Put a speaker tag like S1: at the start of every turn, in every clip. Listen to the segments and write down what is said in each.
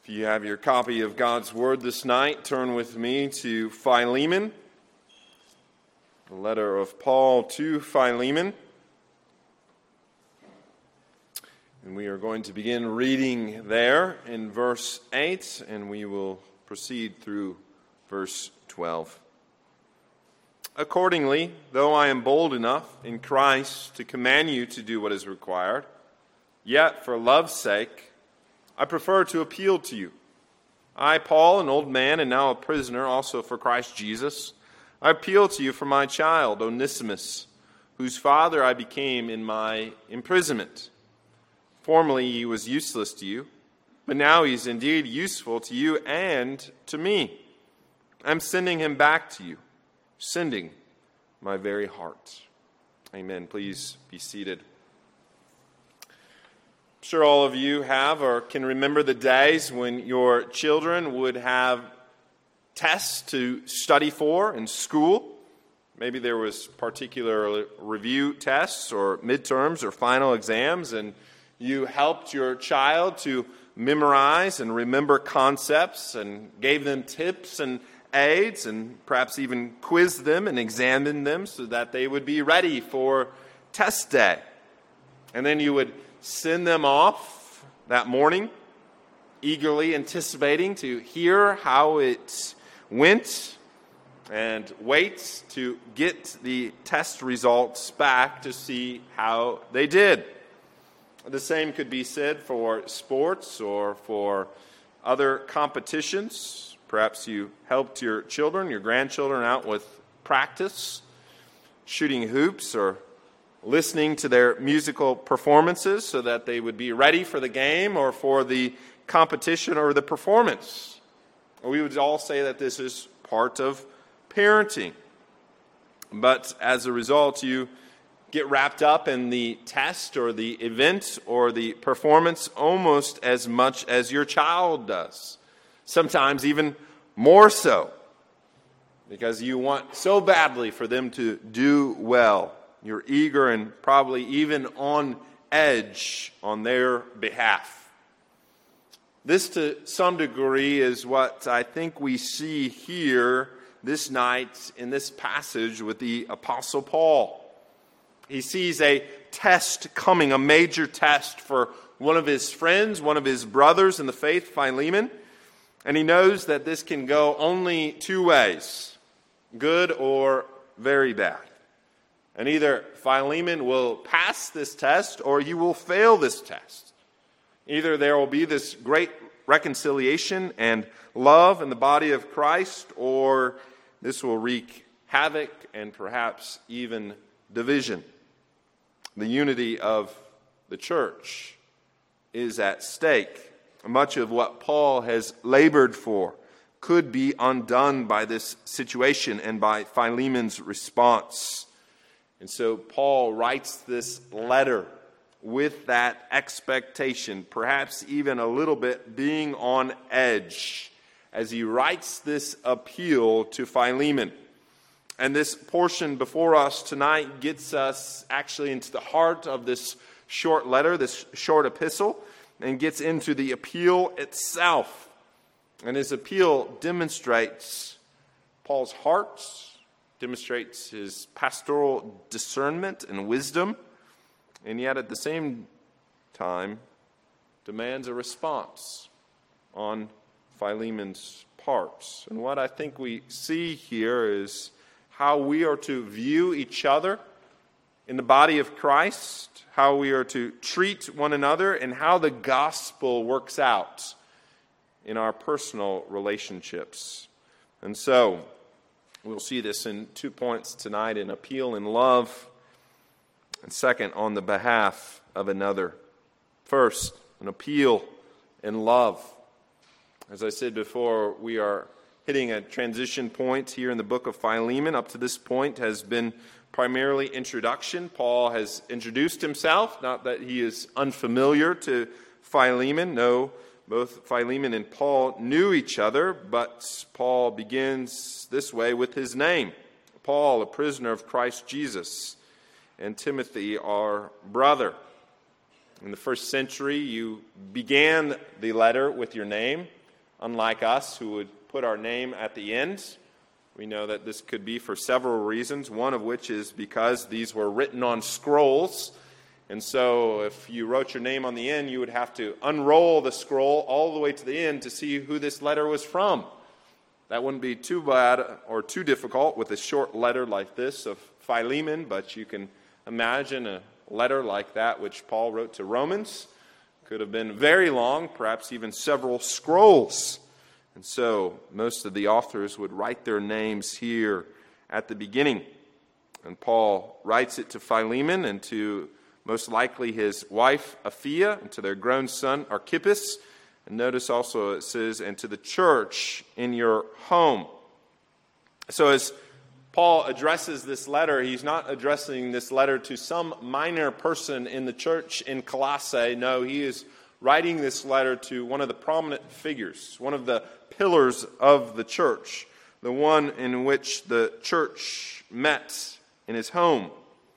S1: If you have your copy of God's Word this night, turn with me to Philemon, the letter of Paul to Philemon. And we are going to begin reading there in verse 8, and we will proceed through verse 12. Accordingly, though I am bold enough in Christ to command you to do what is required, yet for love's sake, I prefer to appeal to you. I, Paul, an old man and now a prisoner also for Christ Jesus, I appeal to you for my child, Onesimus, whose father I became in my imprisonment. Formerly he was useless to you, but now he is indeed useful to you and to me. I'm sending him back to you, sending my very heart. Amen. Please be seated. I'm sure all of you have or can remember the days when your children would have tests to study for in school. Maybe there was particular review tests or midterms or final exams, and you helped your child to memorize and remember concepts and gave them tips and aids and perhaps even quizzed them and examined them so that they would be ready for test day. And then you would send them off that morning, eagerly anticipating to hear how it went and wait to get the test results back to see how they did. The same could be said for sports or for other competitions. Perhaps you helped your children, your grandchildren out with practice, shooting hoops or listening to their musical performances so that they would be ready for the game or for the competition or the performance. We would all say that this is part of parenting. But as a result, you get wrapped up in the test or the event or the performance almost as much as your child does. Sometimes even more so, because you want so badly for them to do well. You're eager and probably even on edge on their behalf. This, to some degree, is what I think we see here this night in this passage with the Apostle Paul. He sees a test coming, a major test for one of his friends, one of his brothers in the faith, Philemon. And he knows that this can go only two ways, good or very bad. And either Philemon will pass this test or he will fail this test. Either there will be this great reconciliation and love in the body of Christ, or this will wreak havoc and perhaps even division. The unity of the church is at stake. Much of what Paul has labored for could be undone by this situation and by Philemon's response. And so Paul writes this letter with that expectation, perhaps even a little bit being on edge, as he writes this appeal to Philemon. And this portion before us tonight gets us actually into the heart of this short letter, this short epistle, and gets into the appeal itself. And his appeal demonstrates Paul's heart, demonstrates his pastoral discernment and wisdom, and yet at the same time demands a response on Philemon's part. And what I think we see here is how we are to view each other in the body of Christ, how we are to treat one another, and how the gospel works out in our personal relationships. And so we'll see this in 2 points tonight: an appeal in love, and second, on the behalf of another. First, an appeal in love. As I said before, we are hitting a transition point here in the book of Philemon. Up to this point has been primarily introduction. Paul has introduced himself, not that he is unfamiliar to Philemon. No, both Philemon and Paul knew each other, but Paul begins this way with his name. Paul, a prisoner of Christ Jesus, and Timothy, our brother. In the first century, you began the letter with your name. unlike us, who would put our name at the end. We know that this could be for several reasons, one of which is because these were written on scrolls. And so if you wrote your name on the end, you would have to unroll the scroll all the way to the end to see who this letter was from. That wouldn't be too bad or too difficult with a short letter like this of Philemon, but you can imagine a letter like that which Paul wrote to Romans. Could have been very long, perhaps even several scrolls. And so most of the authors would write their names here at the beginning. And Paul writes it to Philemon and to most likely his wife Apphia and to their grown son Archippus. And notice also it says, and to the church in your home. So as Paul addresses this letter, he's not addressing this letter to some minor person in the church in Colossae. No, he is writing this letter to one of the prominent figures, one of the pillars of the church, the one in which the church met in his home.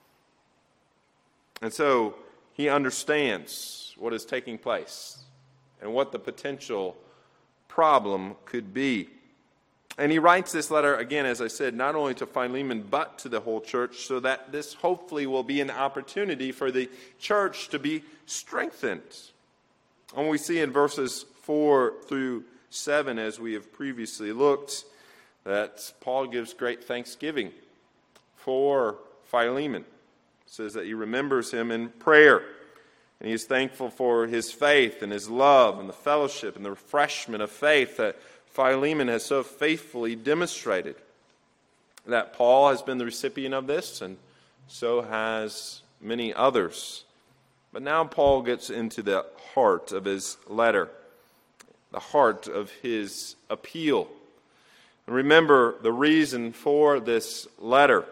S1: And so he understands what is taking place and what the potential problem could be. And he writes this letter, again, as I said, not only to Philemon, but to the whole church, so that this hopefully will be an opportunity for the church to be strengthened. And we see in verses 4 through 7, as we have previously looked, that Paul gives great thanksgiving for Philemon. It says that he remembers him in prayer. And he is thankful for his faith and his love and the fellowship and the refreshment of faith that Philemon has so faithfully demonstrated. That Paul has been the recipient of this, and so has many others. But now Paul gets into the heart of his letter, the heart of his appeal. And remember the reason for this letter.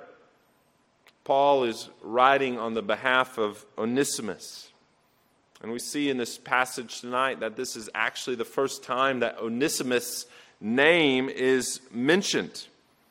S1: Paul is writing on the behalf of Onesimus. And we see in this passage tonight that this is actually the first time that Onesimus' name is mentioned.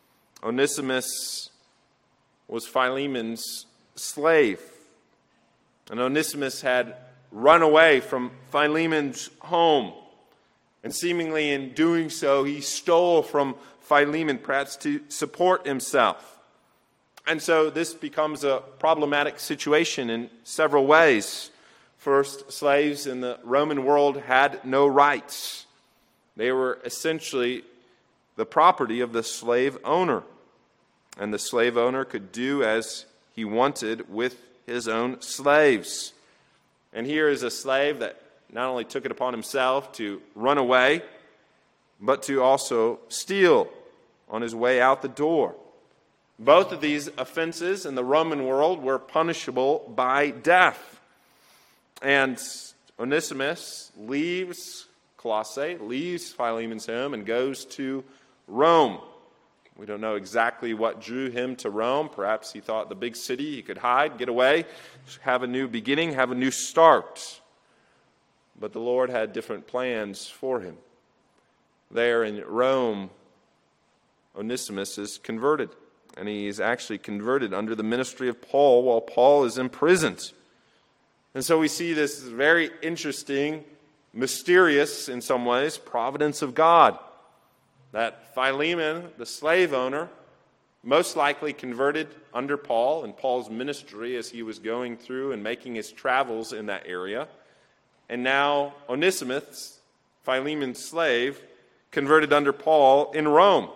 S1: Onesimus was Philemon's slave. And Onesimus had run away from Philemon's home. And seemingly in doing so, he stole from Philemon, perhaps to support himself. And so this becomes a problematic situation in several ways. First, slaves in the Roman world had no rights. They were essentially the property of the slave owner. And the slave owner could do as he wanted with his own slaves. And here is a slave that not only took it upon himself to run away, but to also steal on his way out the door. Both of these offenses in the Roman world were punishable by death. And Onesimus leaves Colossae, leaves Philemon's home, and goes to Rome. We don't know exactly what drew him to Rome. Perhaps he thought the big city, he could hide, get away, have a new beginning, have a new start. But the Lord had different plans for him. There in Rome, Onesimus is converted. And he is actually converted under the ministry of Paul while Paul is imprisoned. And so we see this very interesting, mysterious, in some ways, providence of God. That Philemon, the slave owner, most likely converted under Paul and Paul's ministry as he was going through and making his travels in that area. And now Onesimus, Philemon's slave, converted under Paul in Rome.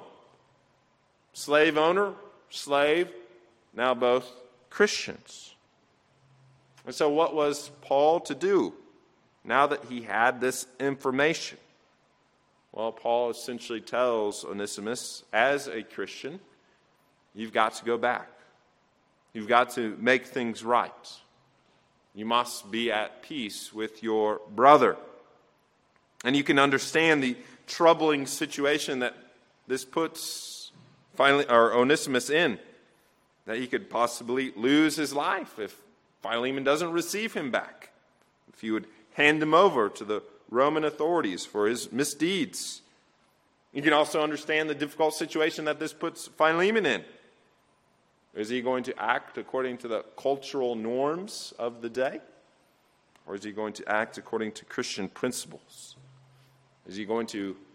S1: Slave owner, slave, now both Christians. And so what was Paul to do now that he had this information? Well, Paul essentially tells Onesimus, as a Christian, you've got to go back. You've got to make things right. You must be at peace with your brother. And you can understand the troubling situation that this puts Onesimus in, that he could possibly lose his life if Philemon doesn't receive him back, if he would hand him over to the Roman authorities for his misdeeds. You can also understand the difficult situation that this puts Philemon in. Is he going to act according to the cultural norms of the day? Or is he going to act according to Christian principles? Is he going to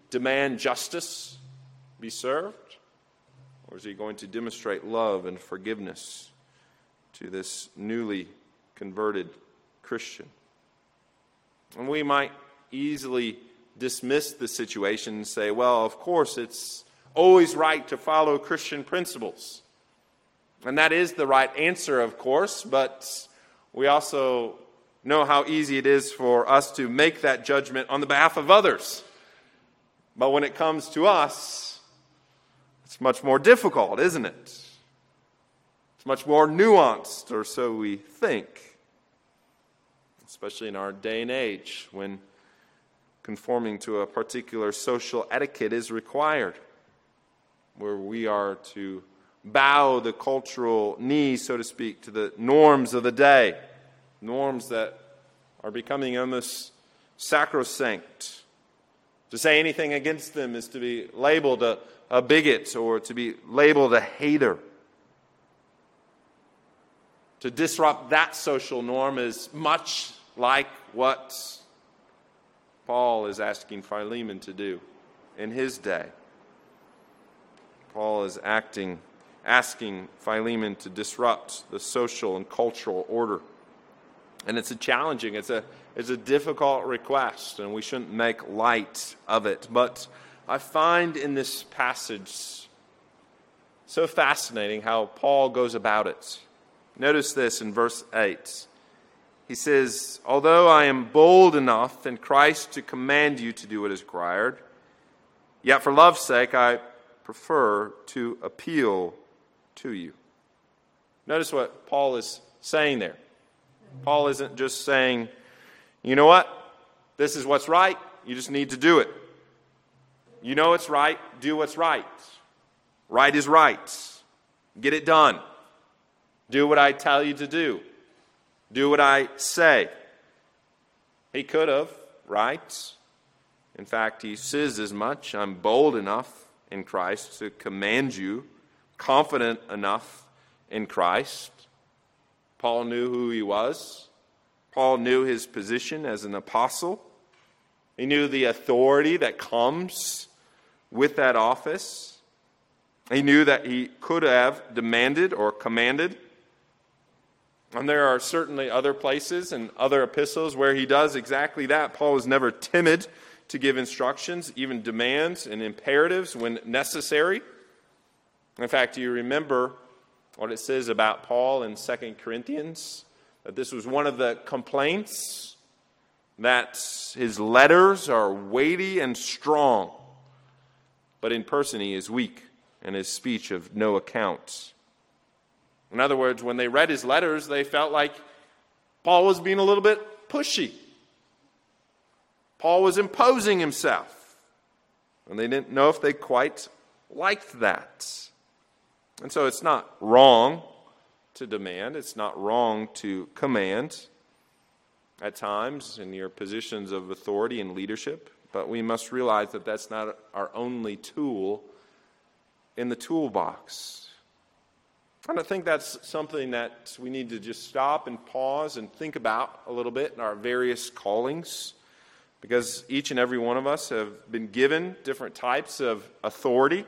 S1: demand justice be served? Or is he going to demonstrate love and forgiveness to this newly converted Christian? And we might easily dismiss the situation and say, well, of course, it's always right to follow Christian principles. And that is the right answer, of course, but we also know how easy it is for us to make that judgment on the behalf of others. But when it comes to us, it's much more difficult, isn't it? It's much more nuanced, or so we think. Especially in our day and age, when conforming to a particular social etiquette is required, where we are to bow the cultural knee, so to speak, to the norms of the day, norms that are becoming almost sacrosanct. To say anything against them is to be labeled a bigot or to be labeled a hater. To disrupt that social norm is much like what Paul is asking Philemon to do in his day. Paul is asking Philemon to disrupt the social and cultural order. And it's a difficult request, and we shouldn't make light of it. But I find in this passage so fascinating how Paul goes about it. Notice this in verse 8. He says, although I am bold enough in Christ to command you to do what is required, yet for love's sake I prefer to appeal to you. Notice what Paul is saying there. Paul isn't just saying, you know what? This is what's right. You just need to do it. You know it's right. Do what's right. Right is right. Get it done. Do what I tell you to do. Do what I say. He could have, right? In fact, he says as much. I'm bold enough in Christ to command you, confident enough in Christ. Paul knew who he was. Paul knew his position as an apostle. He knew the authority that comes with that office. He knew that he could have demanded or commanded. And there are certainly other places and other epistles where he does exactly that. Paul was never timid to give instructions, even demands and imperatives when necessary. In fact, do you remember what it says about Paul in 2 Corinthians? That this was one of the complaints, that his letters are weighty and strong, but in person he is weak and his speech of no account. In other words, when they read his letters, they felt like Paul was being a little bit pushy. Paul was imposing himself. And they didn't know if they quite liked that. And so it's not wrong to demand. It's not wrong to command at times in your positions of authority and leadership. But we must realize that that's not our only tool in the toolbox. And I think that's something that we need to just stop and pause and think about a little bit in our various callings, because each and every one of us have been given different types of authority.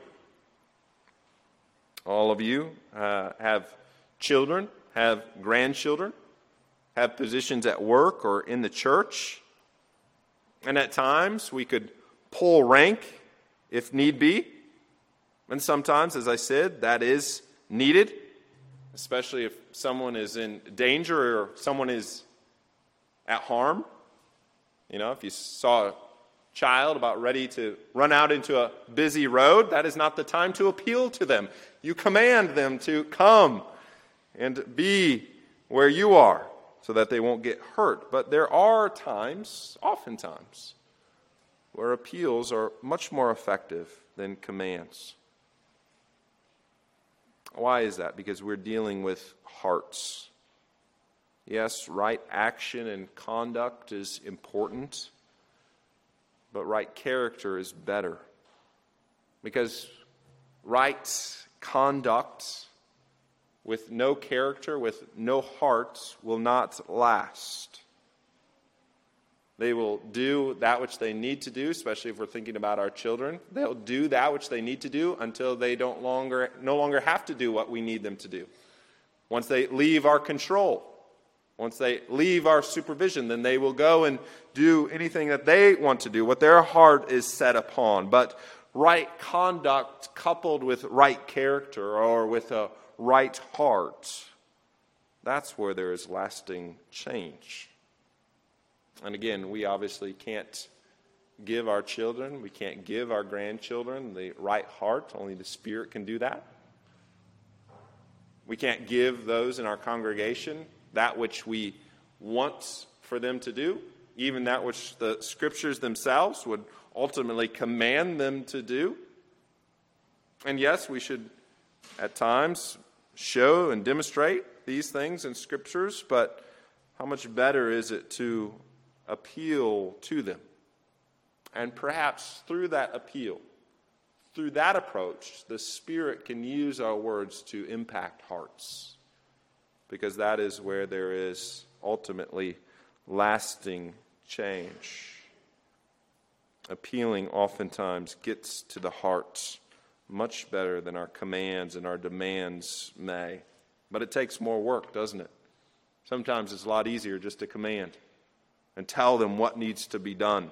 S1: All of you have children, have grandchildren, have positions at work or in the church. And at times we could pull rank if need be. And sometimes, as I said, that is needed. Especially if someone is in danger or someone is at harm. You know, if you saw a child about ready to run out into a busy road, that is not the time to appeal to them. You command them to come and be where you are so that they won't get hurt. But there are times, oftentimes, where appeals are much more effective than commands. Why is that? Because we're dealing with hearts. Yes, right action and conduct is important, but right character is better. Because right conduct with no character, with no heart, will not last. They will do that which they need to do, especially if we're thinking about our children. They'll do that which they need to do until they no longer have to do what we need them to do. Once they leave our control, once they leave our supervision, then they will go and do anything that they want to do, what their heart is set upon. But right conduct coupled with right character or with a right heart, that's where there is lasting change. And again, we obviously can't give our children, we can't give our grandchildren the right heart. Only the Spirit can do that. We can't give those in our congregation that which we want for them to do, even that which the Scriptures themselves would ultimately command them to do. And yes, we should at times show and demonstrate these things in Scriptures, but how much better is it to appeal to them? And perhaps through that appeal, through that approach, the Spirit can use our words to impact hearts, because that is where there is ultimately lasting change. Appealing oftentimes gets to the heart much better than our commands and our demands may. But it takes more work, doesn't it? Sometimes it's a lot easier just to command and tell them what needs to be done.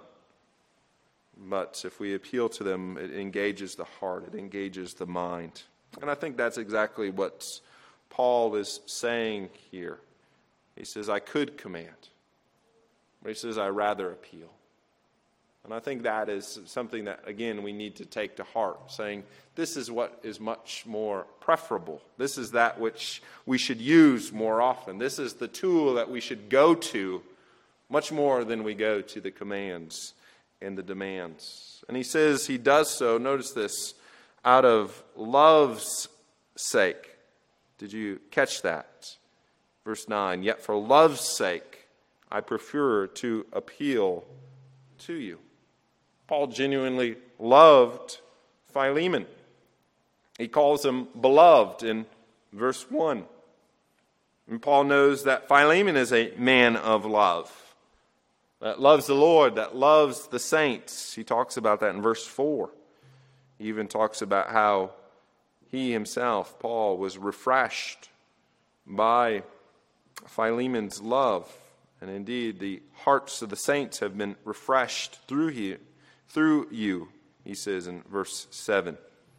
S1: But if we appeal to them, it engages the heart, it engages the mind. And I think that's exactly what Paul is saying here. He says, I could command, but he says, I rather appeal. And I think that is something that, again, we need to take to heart, saying this is what is much more preferable. This is that which we should use more often. This is the tool that we should go to much more than we go to the commands and the demands. And he says he does so, notice this, out of love's sake. Did you catch that? Verse 9, yet for love's sake I prefer to appeal to you. Paul genuinely loved Philemon. He calls him beloved in verse 1. And Paul knows that Philemon is a man of love, that loves the Lord, that loves the saints. He talks about that in verse 4. He even talks about how he himself, Paul, was refreshed by Philemon's love. And indeed, the hearts of the saints have been refreshed through you, he says in verse 7.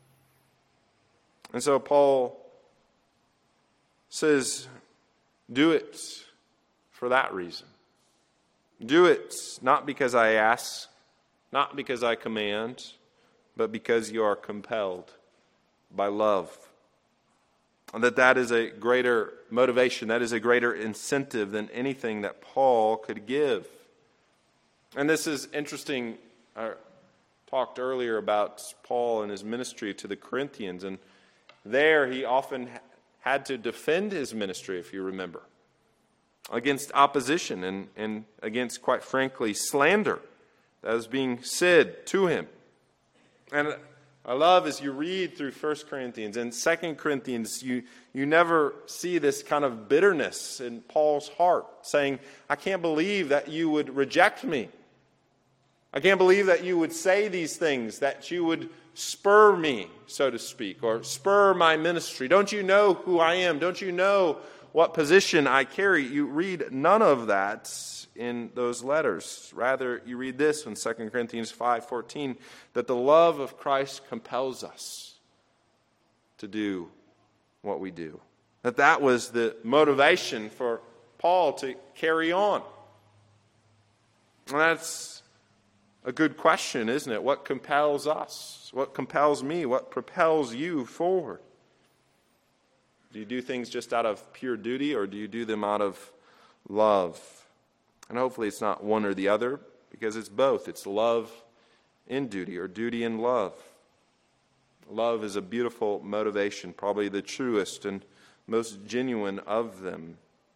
S1: And so Paul says, do it for that reason. Do it not because I ask, not because I command, but because you are compelled by love. And that is a greater motivation, that is a greater incentive than anything that Paul could give. And this is interesting. I talked earlier about Paul and his ministry to the Corinthians, and there he often had to defend his ministry, if you remember, against opposition and against, quite frankly, slander that was being said to him. And I love as you read through 1 Corinthians and 2 Corinthians, you never see this kind of bitterness in Paul's heart, saying, I can't believe that you would reject me. I can't believe that you would say these things, that you would spur me, so to speak, or spur my ministry. Don't you know who I am? Don't you know what position I carry? You read none of that in those letters. Rather, you read this in 2 Corinthians 5:14, that the love of Christ compels us to do what we do. That was the motivation for Paul to carry on. And that's a good question, isn't it? What compels us? What compels me? What propels you forward? Do you do things just out of pure duty, or do you do them out of love? And hopefully it's not one or the other, because it's both. It's love in duty, or duty in love. Love is a beautiful motivation, probably the truest and most genuine of them.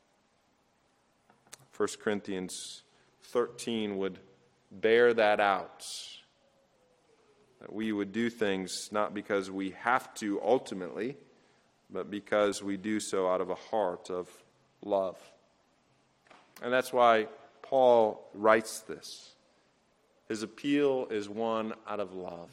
S1: 1 Corinthians 13 would bear that out. That we would do things not because we have to ultimately, but because we do so out of a heart of love. And that's why Paul writes this. His appeal is one out of love.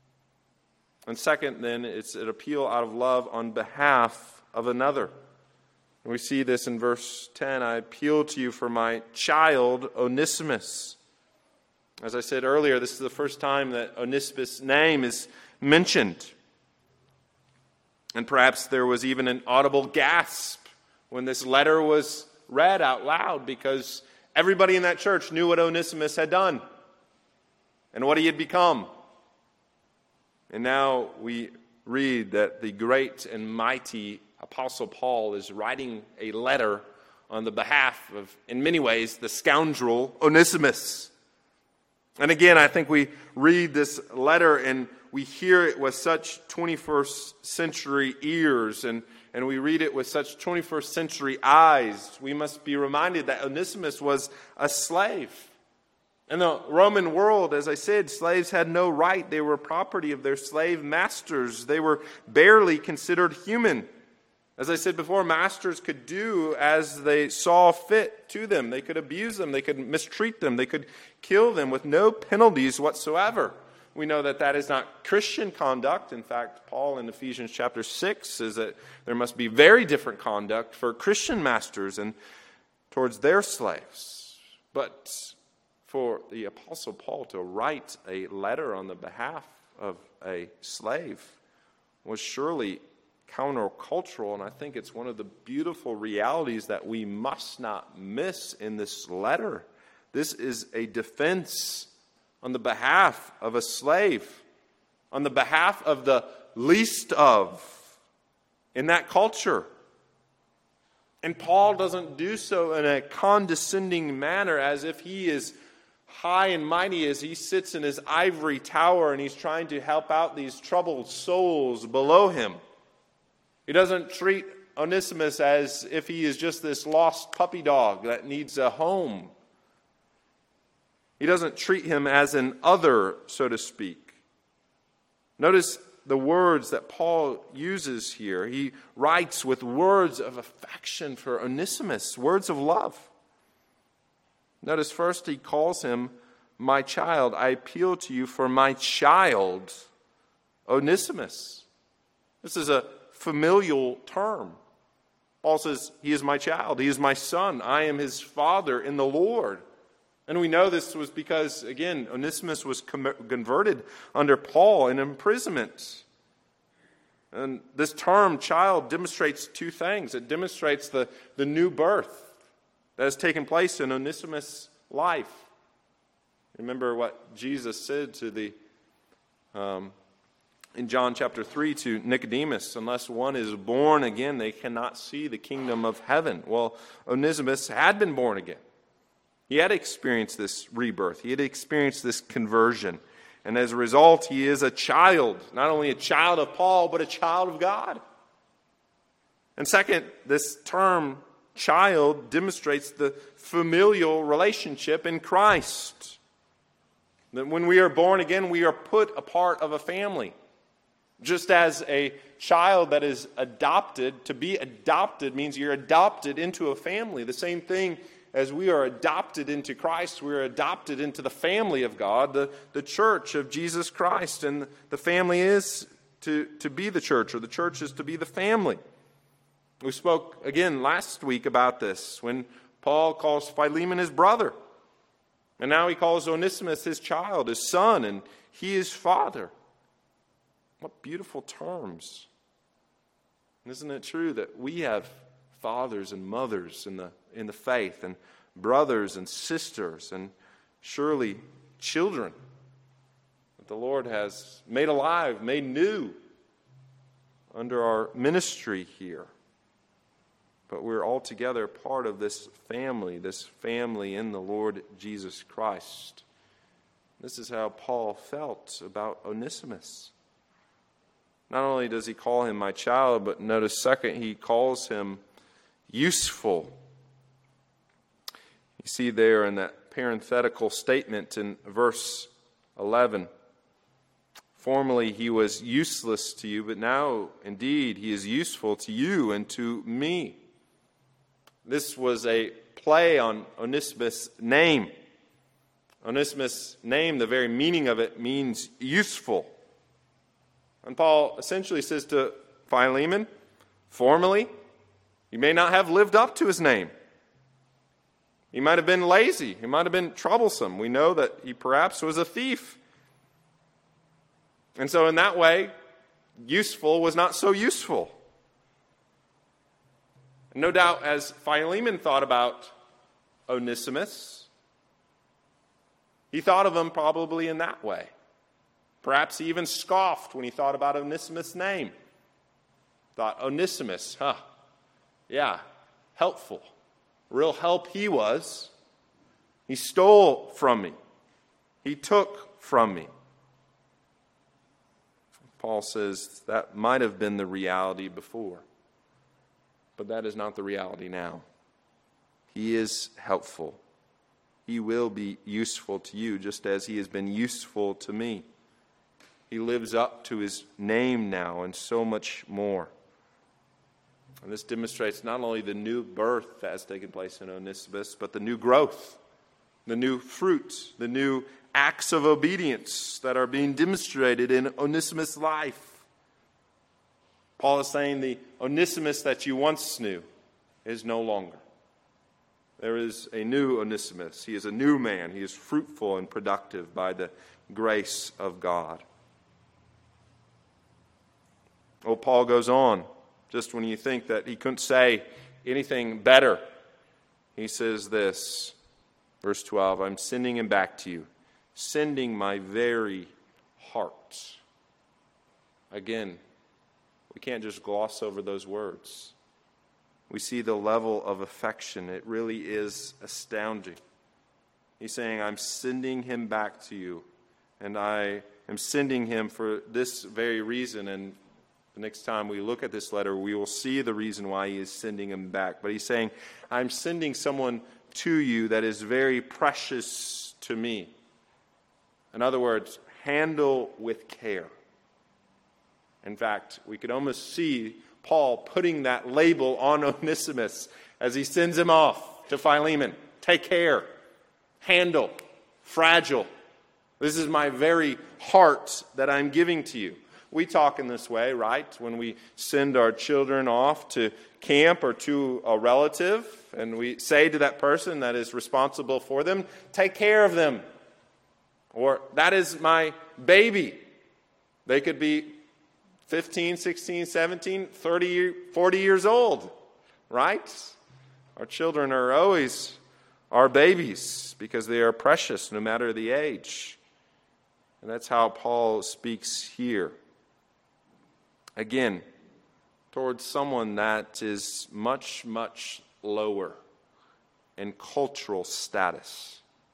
S1: And second, then, it's an appeal out of love on behalf of another. And we see this in verse 10. I appeal to you for my child, Onesimus. As I said earlier, this is the first time that Onesimus' name is mentioned. And perhaps there was even an audible gasp when this letter was read out loud, because everybody in that church knew what Onesimus had done and what he had become. And now we read that the great and mighty Apostle Paul is writing a letter on the behalf of, in many ways, the scoundrel Onesimus. And again, I think we read this letter and we hear it with such 21st century ears, and we read it with such 21st century eyes. We must be reminded that Onesimus was a slave. In the Roman world, as I said, slaves had no right. They were property of their slave masters. They were barely considered human. As I said before, masters could do as they saw fit to them. They could abuse them. They could mistreat them. They could kill them with no penalties whatsoever. We know that that is not Christian conduct. In fact, Paul in Ephesians chapter 6 says that there must be very different conduct for Christian masters and towards their slaves. But for the Apostle Paul to write a letter on the behalf of a slave was surely countercultural, and I think it's one of the beautiful realities that we must not miss in this letter. This is a defense on the behalf of a slave, on the behalf of the least of in that culture. And Paul doesn't do so in a condescending manner as if he is high and mighty as he sits in his ivory tower and he's trying to help out these troubled souls below him. He doesn't treat Onesimus as if he is just this lost puppy dog that needs a home. He doesn't treat him as an other, so to speak. Notice the words that Paul uses here. He writes with words of affection for Onesimus, words of love. Notice first he calls him my child. I appeal to you for my child, Onesimus. This is a familial term. Paul says, he is my child. He is my son. I am his father in the Lord. And we know this was because, again, Onesimus was converted under Paul in imprisonment. And this term, child, demonstrates two things. It demonstrates the new birth that has taken place in Onesimus' life. Remember what Jesus said to in John chapter 3 to Nicodemus, unless one is born again, they cannot see the kingdom of heaven. Well, Onesimus had been born again. He had experienced this rebirth. He had experienced this conversion. And as a result, he is a child, not only a child of Paul, but a child of God. And second, this term, child, demonstrates the familial relationship in Christ. That when we are born again, we are put a part of a family. Just as a child that is adopted, to be adopted means you're adopted into a family. The same thing as we are adopted into Christ, we are adopted into the family of God, the church of Jesus Christ. And the family is to be the church, or the church is to be the family. We spoke again last week about this when Paul calls Philemon his brother. And now he calls Onesimus his child, his son, and he is father. What beautiful terms. And isn't it true that we have fathers and mothers in the faith, and brothers and sisters, and surely children that the Lord has made alive, made new under our ministry here. But we're all together part of this family in the Lord Jesus Christ. This is how Paul felt about Onesimus. Not only does he call him my child, but notice second, he calls him useful. You see there in that parenthetical statement in verse 11, formerly he was useless to you, but now indeed he is useful to you and to me. This was a play on Onesimus' name. Onesimus' name, the very meaning of it, means useful. And Paul essentially says to Philemon, formerly, you may not have lived up to his name. He might have been lazy. He might have been troublesome. We know that he perhaps was a thief. And so in that way, useful was not so useful. And no doubt, as Philemon thought about Onesimus, he thought of him probably in that way. Perhaps he even scoffed when he thought about Onesimus' name. Thought, Onesimus, yeah, helpful. Real help he was. He stole from me. He took from me. Paul says that might have been the reality before, but that is not the reality now. He is helpful. He will be useful to you just as he has been useful to me. He lives up to his name now and so much more. And this demonstrates not only the new birth that has taken place in Onesimus, but the new growth, the new fruit, the new acts of obedience that are being demonstrated in Onesimus' life. Paul is saying the Onesimus that you once knew is no longer. There is a new Onesimus. He is a new man. He is fruitful and productive by the grace of God. Oh, Paul goes on, just when you think that he couldn't say anything better. He says this, verse 12, I'm sending him back to you, sending my very heart. Again, we can't just gloss over those words. We see the level of affection. It really is astounding. He's saying, I'm sending him back to you, and I am sending him for this very reason. And the next time we look at this letter, we will see the reason why he is sending him back. But he's saying, I'm sending someone to you that is very precious to me. In other words, handle with care. In fact, we could almost see Paul putting that label on Onesimus as he sends him off to Philemon. Take care. Handle. Fragile. This is my very heart that I'm giving to you. We talk in this way, right? When we send our children off to camp or to a relative, and we say to that person that is responsible for them, take care of them. Or, that is my baby. They could be 15, 16, 17, 30, 40 years old, right? Our children are always our babies because they are precious no matter the age. And that's how Paul speaks here. Again, towards someone that is much, much lower in cultural status.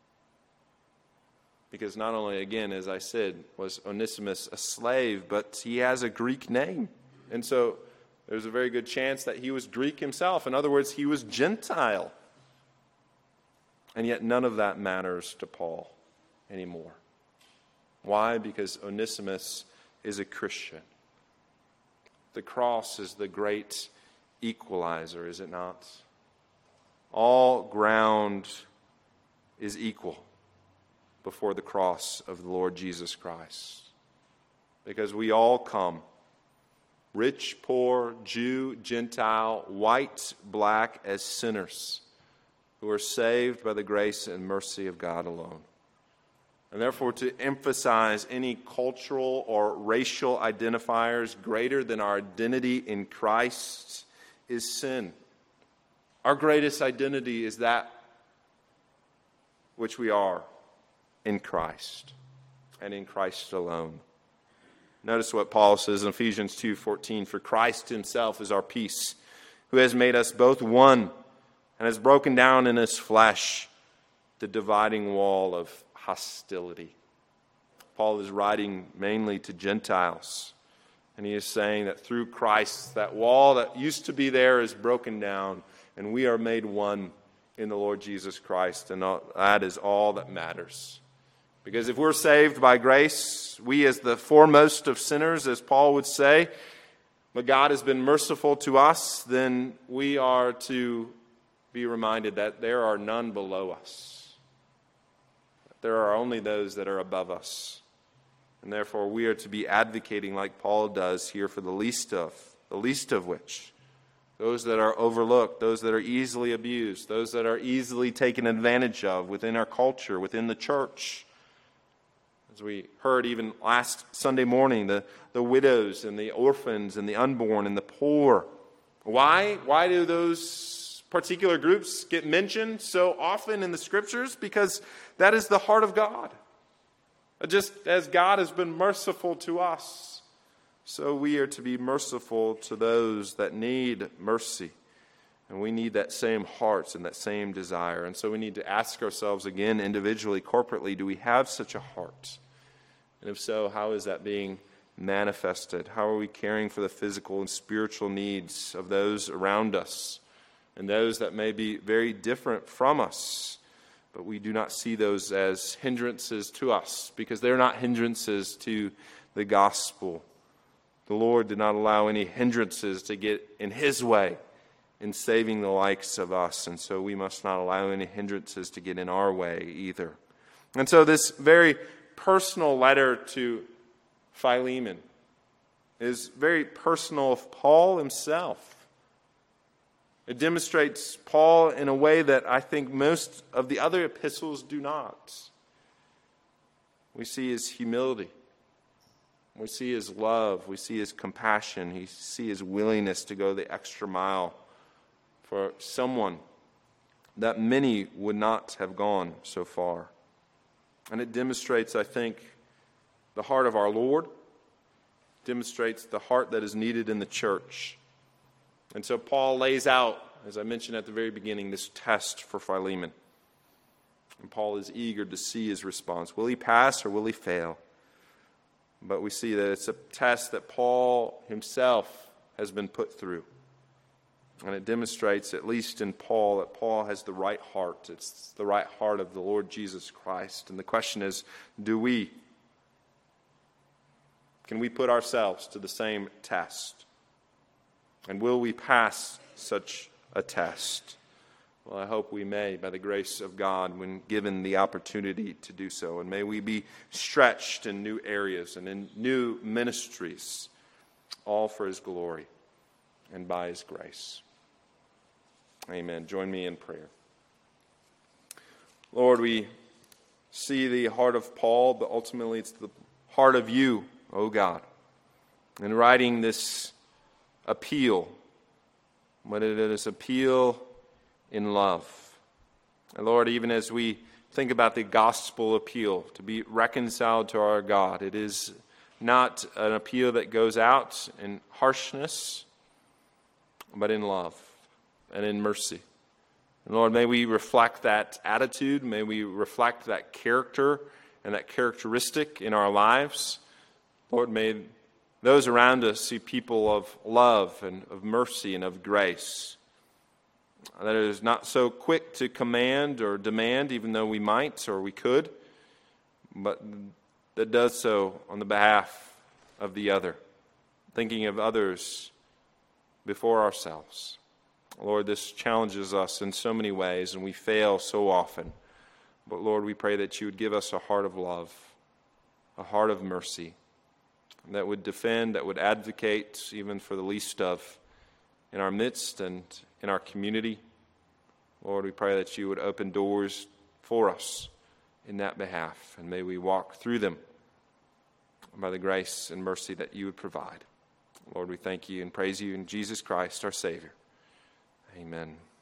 S1: Because not only, again, as I said, was Onesimus a slave, but he has a Greek name. And so there's a very good chance that he was Greek himself. In other words, he was Gentile. And yet none of that matters to Paul anymore. Why? Because Onesimus is a Christian. The cross is the great equalizer, is it not? All ground is equal before the cross of the Lord Jesus Christ. Because we all come, rich, poor, Jew, Gentile, white, black, as sinners who are saved by the grace and mercy of God alone. And therefore, to emphasize any cultural or racial identifiers greater than our identity in Christ is sin. Our greatest identity is that which we are in Christ and in Christ alone. Notice what Paul says in Ephesians 2:14, for Christ himself is our peace, who has made us both one and has broken down in his flesh the dividing wall of hostility. Paul is writing mainly to Gentiles, and he is saying that through Christ, that wall that used to be there is broken down, and we are made one in the Lord Jesus Christ, and that is all that matters. Because if we're saved by grace, we as the foremost of sinners, as Paul would say, but God has been merciful to us, then we are to be reminded that there are none below us. There are only those that are above us. And therefore we are to be advocating like Paul does here for the least of which, those that are overlooked, those that are easily abused, those that are easily taken advantage of within our culture, within the church. As we heard even last Sunday morning, the widows and the orphans and the unborn and the poor. Why? Why do those particular groups get mentioned so often in the Scriptures? Because that is the heart of God. Just as God has been merciful to us, so we are to be merciful to those that need mercy. And we need that same heart and that same desire. And so we need to ask ourselves again, individually, corporately, do we have such a heart? And if so, how is that being manifested? How are we caring for the physical and spiritual needs of those around us and those that may be very different from us? But we do not see those as hindrances to us, because they're not hindrances to the gospel. The Lord did not allow any hindrances to get in His way in saving the likes of us, and so we must not allow any hindrances to get in our way either. And so this very personal letter to Philemon is very personal of Paul himself. It demonstrates Paul in a way that I think most of the other epistles do not. We see his humility. We see his love. We see his compassion. We see his willingness to go the extra mile for someone that many would not have gone so far. And it demonstrates, I think, the heart of our Lord. It demonstrates the heart that is needed in the church. And so Paul lays out, as I mentioned at the very beginning, this test for Philemon. And Paul is eager to see his response. Will he pass or will he fail? But we see that it's a test that Paul himself has been put through. And it demonstrates, at least in Paul, that Paul has the right heart. It's the right heart of the Lord Jesus Christ. And the question is, can we put ourselves to the same test? And will we pass such a test? Well, I hope we may, by the grace of God, when given the opportunity to do so. And may we be stretched in new areas and in new ministries, all for His glory and by His grace. Amen. Join me in prayer. Lord, we see the heart of Paul, but ultimately it's the heart of You, O God, in writing this appeal, but it is appeal in love. And Lord, even as we think about the gospel appeal, to be reconciled to our God, it is not an appeal that goes out in harshness, but in love and in mercy. And Lord, may we reflect that attitude, may we reflect that character and that characteristic in our lives. Lord, may those around us see people of love and of mercy and of grace, that is not so quick to command or demand, even though we might or we could, but that does so on the behalf of the other, thinking of others before ourselves. Lord, this challenges us in so many ways, and we fail so often. But Lord, we pray that You would give us a heart of love, a heart of mercy, that would defend, that would advocate even for the least of in our midst and in our community. Lord, we pray that You would open doors for us in that behalf, and may we walk through them by the grace and mercy that You would provide. Lord, we thank You and praise You in Jesus Christ, our Savior. Amen.